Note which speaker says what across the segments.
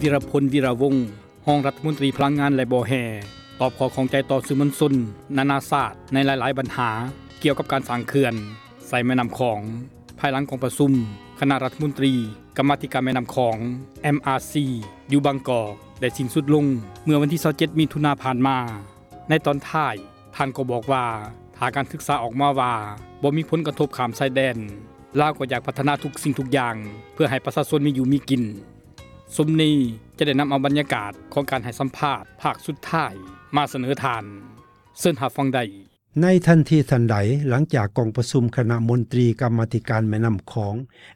Speaker 1: วิรพลวีระวงศ์รองรัฐมนตรีพลังงานและบ่อแห่ตอบข้อข้องใจต่อสื่อมวลชนนานาชาติในหลายๆปัญหาเกี่ยวกับการสร้างเขื่อนใส่แม่น้ำของภายหลังของประชุมคณะรัฐมนตรีกรรมาธิการแม่น้ำของ MRC อยู่บางกอกได้สิ้นสุดลงเมื่อวันที่27มิถุนายนผ่านมาในตอนท้ายท่านก็บอกว่าถ้าการศึกษาออกมาว่าบ่มีผลกระทบข้ามชายแดนลาวก็อยากพัฒนาทุกสิ่งทุกอย่างเพื่อให้ประชาชนมีอยู่มีกินสมนี้จะได้นำเอาบรรยากาศของการให้สัมภาษณ์ภาคสุดท้ายมาเสนอทานเชิญรับฟังได้
Speaker 2: ในทันทีทันใดหลังจากกองประชุมคณะมนตรีกรรมาธิการแม่น้ำของ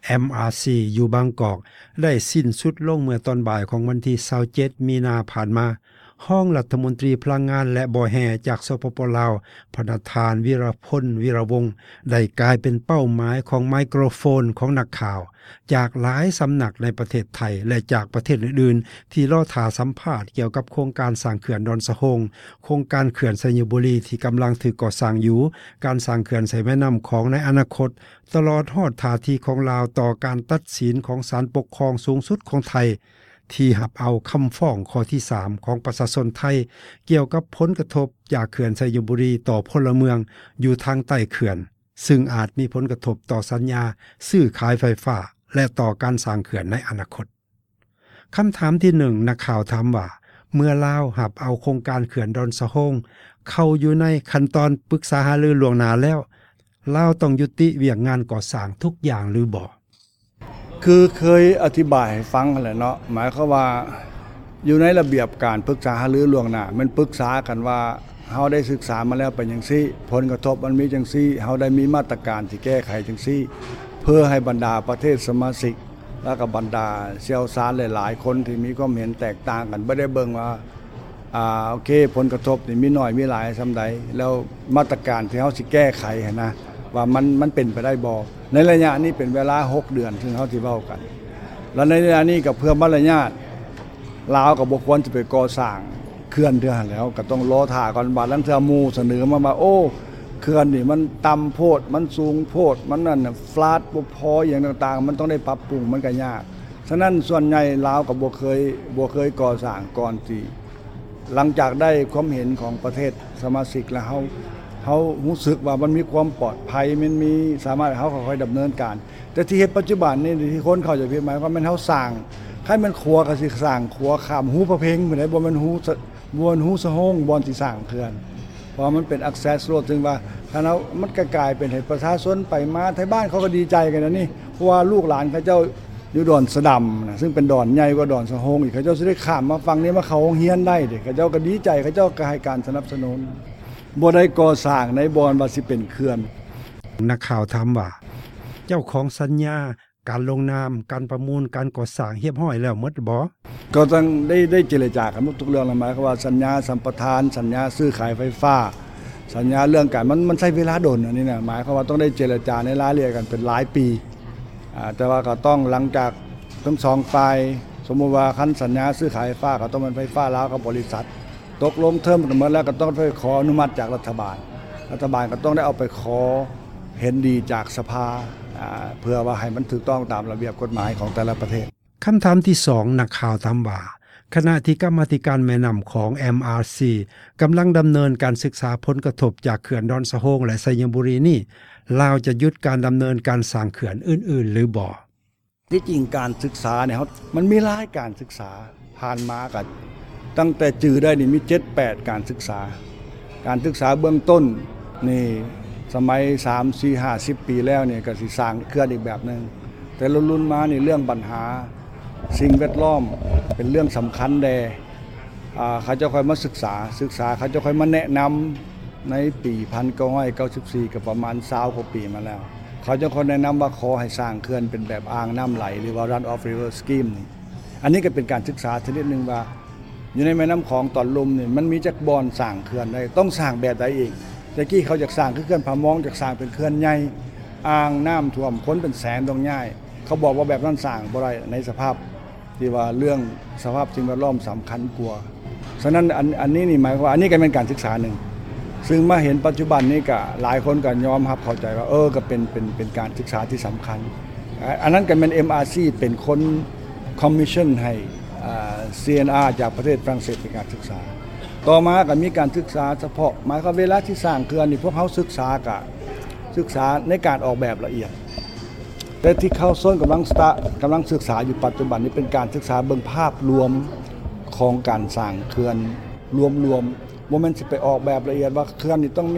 Speaker 2: MRC อยู่บางกอกได้สิ้นสุดลงเมื่อตอนบ่ายของวันที่27มีนาผ่านมาห้องรัฐมนตรีพลังงานและบ่อแห่จากสปป.ลาวประธานวิรพลวีระวงศ์ได้กลายเป็นเป้าหมายของไมโครโฟนของนักข่าวจากหลายสำนักในประเทศไทยและจากประเทศอื่นๆที่รอท่าสัมภาษณ์เกี่ยวกับโครงการสร้างเขื่อนดอนสะโฮงโครงการเขื่อนไซยบุรีที่กำลังถูกก่อสร้างอยู่การสร้างเขื่อนใส่แม่น้ำของในอนาคตตลอดฮอดท่าทีของลาวต่อการตัดสินของศาลปกครองสูงสุดของไทยที่หับเอาคำฟ้องข้อที่3ของประชาชนไทยเกี่ยวกับผลกระทบจากเขื่อนไซยบุรีต่อพลเมืองอยู่ทางใต้เขื่อนซึ่งอาจมีผลกระทบต่อสัญญาซื้อขายไฟฟ้าและต่อการสร้างเขื่อนในอนาคตคำถามที่1นักข่าวถามว่าเมื่อลาวหับเอาโครงการเขื่อนดอนสะโฮงเข้าอยู่ในขั้นตอนปรึกษาหารือล่วงหน้าแล้วลาวต้องยุติเวียกงานก่อสร้างทุกอย่างหรือบ่
Speaker 3: คือเคยอธิบายให้ฟังแหละเนาะหมายความว่าอยู่ในระเบียบการปรึกษาหารือล่วงหน้ามันปรึกษากันว่าเฮาได้ศึกษามาแล้วเป็นจังซี่ผลกระทบมันมีจังซี่เฮาได้มีมาตรการที่แก้ไขจังซี่เพื่อให้บรรดาประเทศสมาชิกแล้วก็บรรดาเชี่ยวชาญหลายๆคนที่มีความเห็นแตกต่างกันบ่ได้เบิ่งว่าโอเคผลกระทบนี่มีน้อยมีหลายซำใดแล้วมาตรการที่เฮาสิแก้ไขนะว่ามันเป็นไปได้บ่ในระยะนี้เป็นเวลา6เดือนซึ่งเฮาสิเว้ากันแล้วในระยะนี้ก็เพื่อมารยาทลาวก็บ่ควรจะไปก่อสร้างเขื่อนเทื่อหั่นแล้วก็ต้องรอท่าก่อนบาดนั้นเทื่อหมู่เสนอมาว่าโอ้เขื่อนนี่มันต่ำโพดมันสูงโพดมันนั่นน่ะฟลาตบ่พออย่างต่างๆมันต้องได้ปรับปรุงมันก็ยากฉะนั้นส่วนใหญ่ลาวก็บ่เคยก่อสร้างก่อนที่หลังจากได้ความเห็นของประเทศสมาชิกแล้วเฮารู้สึกว่ามันมีความปลอดภัยมันมีสามารถเฮาค่อยๆดำเนินการแต่ที่เฮ็ดปัจจุบันนี่ที่คนเข้าใจผิดหมายว่ามันเฮาสร้างให้มันขัวก็สิสร้างขัวข้ามหูประเพงบ่ได้บ่แม่นหูสะโฮงบ่อนสิสร้างเขื่อนเพราะมันเป็น access road ซึ่งว่าถ้ามันกลายเป็นให้ประชาชนไปมาไทบ้านเขาก็ดีใจกันนะนี่เพราะว่าลูกหลานเขาเจ้าอยู่ดอนสะดำนะซึ่งเป็นดอนใหญ่กว่าดอนสะโฮงอีกเขาเจ้าสิได้ข้ามมาฝั่งนี้มาเข้าโรงเรียนได้เด้เขาเจ้าก็ดีใจเขาเจ้าก็ให้การสนับสนุนบ่ได้ก่อสร้างในบ่อนว่าสิเป็นเขื่อน
Speaker 2: นักข่าวถามว่าเจ้าของสัญญาการลงนามการประมูลการก่อสร้างเรียบร้อยแล้วหมดบ่
Speaker 3: ก็ต้องได้เจรจากันหมดทุกเรื่องหมายความว่าสัญญาสัมปทานสัญญาซื้อขายไฟฟ้าสัญญาเรื่องการมันใช้เวลาโดนอันนี้นะหมายความว่าต้องได้เจรจาในรายละเอียดกันเป็นหลายปีแต่ว่าก็ต้องหลังจากทั้ง2ฝ่ายสมมุติว่าคันสัญญาซื้อขายไฟฟ้าก็ต้องเป็นไฟฟ้าลาวกับบริษัทตกลงเทอมกันหมดแล้วก็ต้องไปขออนุมัติจากรัฐบาลก็ต้องได้เอาไปขอเห็นดีจากสภาเพื่อว่าให้มันถูกต้องตามระเบียบกฎหมายของแต่ละประเทศ
Speaker 2: คำถามที่2นักข่าวถามว่าขณะที่กรรมาธิการแม่น้ำของ MRC กำลังดำเนินการศึกษาผลกระทบจากเขื่อนดอนสะโฮงและไซยบุรีนี่ลาวจะหยุดการดำเนินการสร้างเขื่อนอื่นๆหรือบ่
Speaker 3: ที่จริงการศึกษาเนี่ยมันมีหลายการศึกษาผ่านมากันตั้งแต่จื่อได้นี่มี 7-8 การศึกษาเบื้องต้นนี่สมัย3 4 50 ปีแล้วเนี่ยก็สิสร้างเขื่อนอีกแบบนึงแต่รุ่นมานี่เรื่องปัญหาสิ่งแวดล้อมเป็นเรื่องสำคัญแด่เขาจะค่อยมาศึกษาเขาจะค่อยมาแนะนำในปี1994ก็ประมาณ20กว่าปีมาแล้วเขาจะค่อยแนะนำว่าขอให้สร้างเขื่อนเป็นแบบอ่างน้ำไหลหรือว่า run of river scheme นี่อันนี้ก็เป็นการศึกษาชนิดนึงว่าอยู่ในแม่น้ำของตอนลมนี่มันมีจักบ่อนสร้างเขื่อนได้ต้องสร้างแบบใดเองแต่กี้เขาอยากสร้างคือเขื่อนผามองอยากสร้างเป็นเขื่อนใหญ่อ่างน้ำท่วมคนเป็นแสนต้องง่ายเขาบอกว่าแบบนั้นสร้างบ่ได้ในสภาพที่ว่าเรื่องสภาพสิ่งแวดล้อมสำคัญกว่าฉะนั้นอันนี้นี่หมายความว่าอันนี้ก็เป็นการศึกษาหนึ่งซึ่งมาเห็นปัจจุบันนี้ก็หลายคนก็ยอมรับเข้าใจว่าก็เป็นการศึกษาที่สำคัญอันนั้นก็เป็น MRC เป็นคนคอมมิชชั่นให้ CNR จากประเทศฝรั่งเศสเป็นการศึกษาต่อมาก็มีการศึกษาเฉพาะหมายความเวลาที่สร้างเขื่อนนี่พวกเขาศึกษาในการออกแบบละเอียดแต่ที่เข้าส้นกำลังศึกษาอยู่ปัจจุบันนี้เป็นการศึกษาเบิ่งภาพรวมของการสร้างเขื่อนรวมบ่แม่นสิไปออกแบบละเอียดว่าเขื่อนนี่ต้อง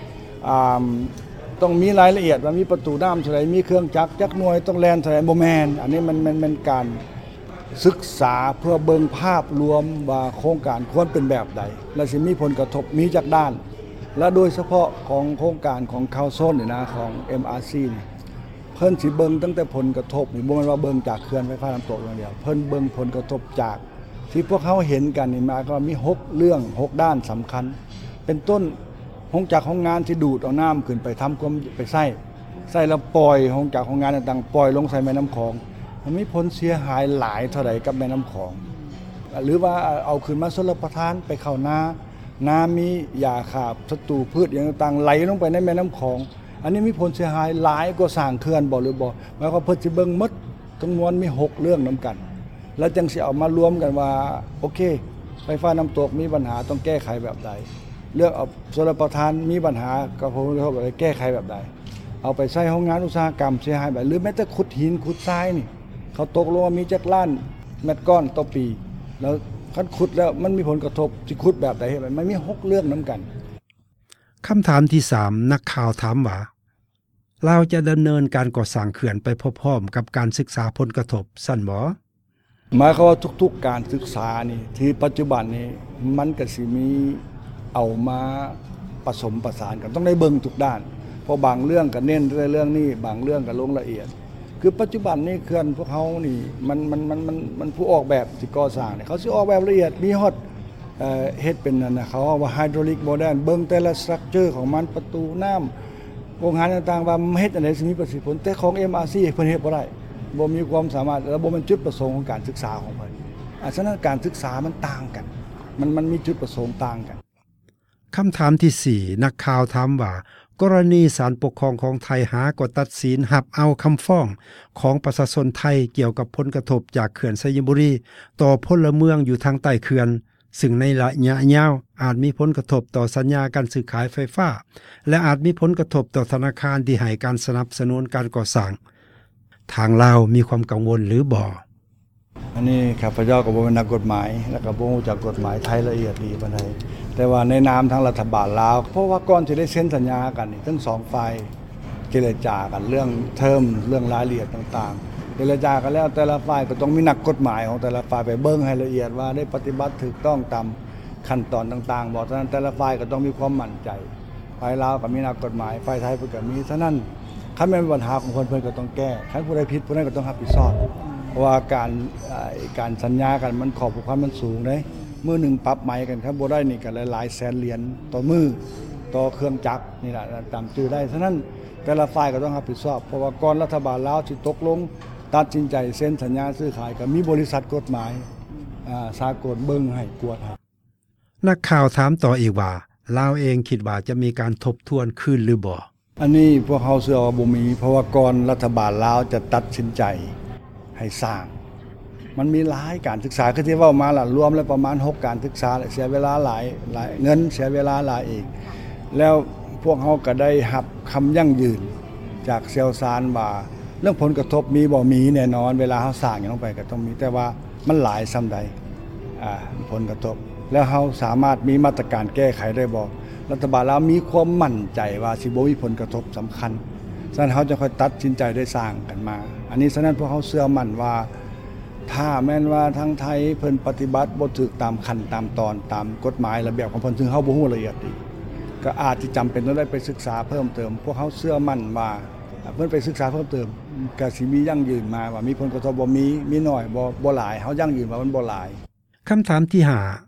Speaker 3: มีรายละเอียดว่ามีประตูน้ำเท่าไหร่มีเครื่องจักรจักหน่วยต้องแล่นเท่าไหร่บ่แม่นอันนี้มันการศึกษาเพื่อเบิ่งภาพรวมว่าโครงการควรเป็นแบบใดและสิมีผลกระทบมีจากด้านและโดยเฉพาะของโครงการของคาวโซนนี่นะของ MRC นี่เพิ่นสิเบิ่งตั้งแต่ผลกระทบนี่บ่แม่นว่าเบิ่งจากเขื่อนไฟฟ้าน้ำตกอย่างเดียวเพิ่นเบิ่งผลกระทบจากที่พวกเขาเห็นกันนี่มาก็มี6เรื่อง6ด้านสำคัญเป็นต้นห้องจากห้องงานที่ดูดเอาน้ำขึ้นไปทำความไปใส่แล้วปล่อยห้องจากห้องงานต่างๆปล่อยลงใส่แม่น้ำคลองมันมีผลเสียหายหลายเท่าใดกับแม่น้ำคลองหรือว่าเอาขึ้นมาชลประทานไปเข้าน้ำมียาฆ่าศัตรูพืชอย่างต่างๆไหลลงไปในแม่น้ำคลองอันนี้มีผลเสียหายหลายกว่าสร้างเขื่อนบ่หรือบ่หมายความเพิ่นสิเบิ่งหมดทั้งมวลมี6เรื่องนำกันแล้วจังสิเอามารวมกันว่าโอเคไฟฟ้าน้ำตกมีปัญหาต้องแก้ไขแบบใดเรื่องเอาชลประทานมีปัญหากับผลกระทบอะไรแก้ไขแบบใดเอาไปใช้โรงงานอุตสาหกรรมเสียหายแบบหรือแม้แต่ขุดหินขุดทรายนี่เขาตกลงว่ามีจักล้านเม็ดก้อนต่อปีแล้วคันขุดแล้วมันมีผลกระทบสิขุดแบบใดมันมี6เรื่องนำกัน
Speaker 2: คำถามที่3นักข่าวถามว่าเราจะดำเนินการก่อสร้างเขื่อนไปพร้อมๆกับการศึกษาผลกระทบสั่นบ่
Speaker 3: หมายความว่าทุกๆการศึกษานี่ที่ปัจจุบันนี้มันก็สิมีเอามาผสมประสานกันต้องได้เบิ่งทุกด้านเพราะบางเรื่องก็เน้นเรื่องนี้บางเรื่องก็ลงละเอียดคือปัจจุบันนี้เขื่อนพวกเขานี่มันผู้ออกแบบที่ก่อสร้างเนี่ยเขาสิออกแบบละเอียดมีฮอดเฮ็ดเป็นนั่นน่ะเขาว่าไฮดรอลิกโมเดลเบิ่งแต่ละสตรัคเจอร์ของมันประตูน้ำโรงงานต่างๆว่าเฮ็ดอันใดสิมีประสิทธิผลแต่ของ MRC เพิ่นเฮ็ดบ่ได้บ่มีความสามารถและบ่เป็นจุดประสงค์ของการศึกษาของเพิ่นฉะนั้นการศึกษามันต่างกันมันมีจุดประสงค์ต่างกัน
Speaker 2: คำถามที่4นักข่าวถามว่ากรณีศาลปกครองของไทยหากฎตัดสินรับเอาคำฟ้องของประชาชนไทยเกี่ยวกับผลกระทบจากเขื่อนไซยบุรีต่อพลเมืองอยู่ทางใต้เขื่อนซึ่งในระยะยาวอาจมีผลกระทบต่อสัญญาการซื้อขายไฟฟ้าและอาจมีผลกระทบต่อธนาคารที่ให้การสนับสนุนการก่อสร้างทางลาวมีความกังวลหรือบ่
Speaker 3: อันนี้ข้าพเจ้าก็บ่เป็นนักกฎหมายแล้วก็บ่รู้จักกฎหมายไทยละเอียดดีปานใดแต่ว่าในนามทางรัฐบาลลาวเพราะว่าก่อนสิได้เซ็นสัญญากันนี่ทั้ง2ฝ่ายเจรจากันเรื่องเทอมเรื่องรายละเอียดต่างๆเจรจากันแล้วแต่ละฝ่ายก็ต้องมีนักกฎหมายของแต่ละฝ่ายไปเบิ่งให้ละเอียดว่าได้ปฏิบัติถูกต้องตามขั้นตอนต่างๆบ่ฉะนั้นแต่ละฝ่ายก็ต้องมีความมั่นใจฝ่ายลาวก็มีนักกฎหมายฝ่ายไทยเพิ่นก็มีฉะนั้นคันแม่นปัญหาของเพิ่นก็ต้องแก้คันผู้ใดผิดผู้นั้นก็ต้องรับผิดชอบเพราะว่าการสัญญากันมันขอบความมันสูงเด้มื้อนึงปรับใหม่กันครับบ่ได้นี่ก็หลายๆแสนเหรียญต่อมื้อต่อเครื่องจักรนี่ล่ะตามชื่อได้ฉะนั้นแต่ละฝ่ายก็ต้องรับผิดชอบเพราะว่าก่อนรัฐบาลลาวสิตกลงตัดสินใจเซ็นสัญญาซื้อขายก็มีบริษัทกฎหมายสากลเบิ่งให้กวดให้
Speaker 2: นักข่าวถามต่ออีกว่าลาวเองคิดว่าจะมีการทบทวนคืนหรือบ่
Speaker 3: อันนี้พวกเขาเชื่อว่าบ่มีเพราะว่าก่อนรัฐบาลลาวจะตัดสินใจให้สร้างมันมีหลายการศึกษาคือที่เว้ามาล่ะรวมแล้วประมาณ6การศึกษาเสียเวลาหลายเงินเสียเวลาหลายอีกแล้วพวกเขาก็ได้รับคำยั่งยืนจากเชี่ยวชาญว่าเรื่องผลกระทบมีบ่มีแน่นอนเวลาเฮาสร้างอย่างลงไปก็ต้องมีแต่ว่ามันหลายส่ำใดผลกระทบแล้วเฮาสามารถมีมาตรการแก้ไขได้บ่รัฐบาลลาวมีความมั่นใจว่าสิบ่มีผลกระทบสำคัญฉะนั้นเฮาจะค่อยตัดสินใจได้สร้างกันมาอันนี้ฉะนั้นพวกเขาเชื่อมั่นว่าถ้าแม้นว่าทางไทยเพิ่นปฏิบัติบ่ถูกตามขั้นตามตอนตามกฎหมายระเบียบของเพิ่นซึ่งเฮาบ่ฮู้ละเอียดดีก็อาจสิจำเป็นต้องได้ไปศึกษาเพิ่มเติมพวกเขาเชื่อมั่นว่าเพิ่นไปศึกษาเพิ่มเติมก็สิมียั่งยืนมาว่ามีผลกระทบบ่มีน้อยบ่หลายเฮายั่งยืนว่ามันบ่หลาย
Speaker 2: คำถามที่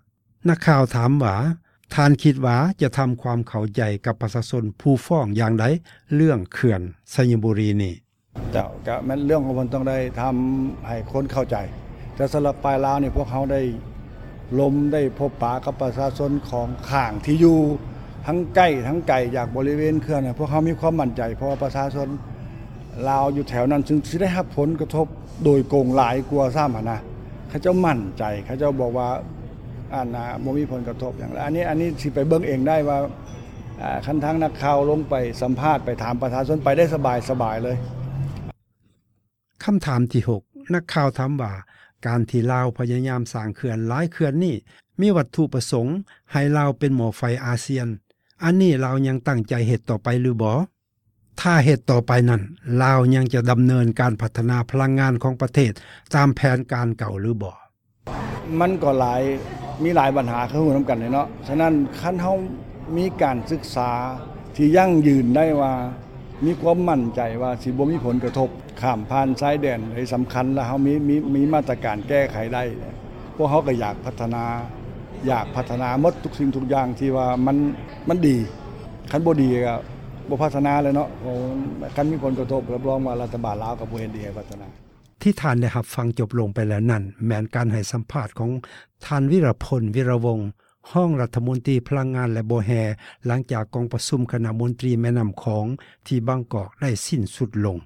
Speaker 2: 5นักข่าวถามว่าท่านคิดว่าจะทำความเข้าใจกับประชาชนผู้ฟ้องอย่างใดเรื่องเขื่อนไซยบุรีนี่
Speaker 3: แต่ก็แม้นเรื่องของมันต้องได้ทำให้คนเข้าใจแต่สำหรับปลายลาวนี่พวกเขาได้ได้พบปะกับประชาชนของข้างที่อยู่ทั้งใกล้ทั้งไกลจากบริเวณเขื่อนเนี่ยพวกเขามีความมั่นใจเพราะว่าประชาชนลาวอยู่แถวนั้นซึ่งสิได้รับผลกระทบโดยโกงหลายกว่าซ้ำนะเขาเจ้ามั่นใจเขาเจ้าบอกว่าบ่มีผลกระทบอย่างไรอันนี้สิไปเบิ่งเองได้ว่าคันทางนักข่าวลงไปสัมภาษณ์ไปถามประชาชนไปได้สบายๆเลย
Speaker 2: คำถามที่6นักข่าวถามว่าการที่ลาวพยายามสร้างเขื่อนหลายเขื่อนนี่มีวัตถุประสงค์ให้ลาวเป็นหมอไฟอาเซียนอันนี้ลาวยังตั้งใจเฮ็ดต่อไปหรือบ่ถ้าเฮ็ดต่อไปนั้นลาวยังจะดำเนินการพัฒนาพลังงานของประเทศตามแผนการเก่าหรือบ่
Speaker 3: มันก็มีหลายปัญหาเข้าร่วมกันเลยเนาะฉะนั้นคันเฮามีการศึกษาที่ยั่งยืนได้ว่ามีความมั่นใจว่าสิบ่มีผลกระทบข้ามผ่านชายแดนให้สำคัญแล้วเฮามีมาตรการแก้ไขได้พวกเฮาก็อยากพัฒนาหมดทุกสิ่งทุกอย่างที่ว่ามันดีคันบ่ดีก็บ่พัฒนาเลยเนาะคันมีผลกระทบรับรองว่ารัฐบาลลาวก็บ่เห็นดีให้พัฒนา
Speaker 2: ที่ท่านได้รับฟังจบลงไปแล้วนั่นแม้นการให้สัมภาษณ์ของท่านวิรพลวิรวงศ์ห้องรัฐมนตรีพลังงานและบ่แฮหลังจากกองประชุมคณะมนตรีแม่น้ำของที่บางกอกได้สิ้นสุดลง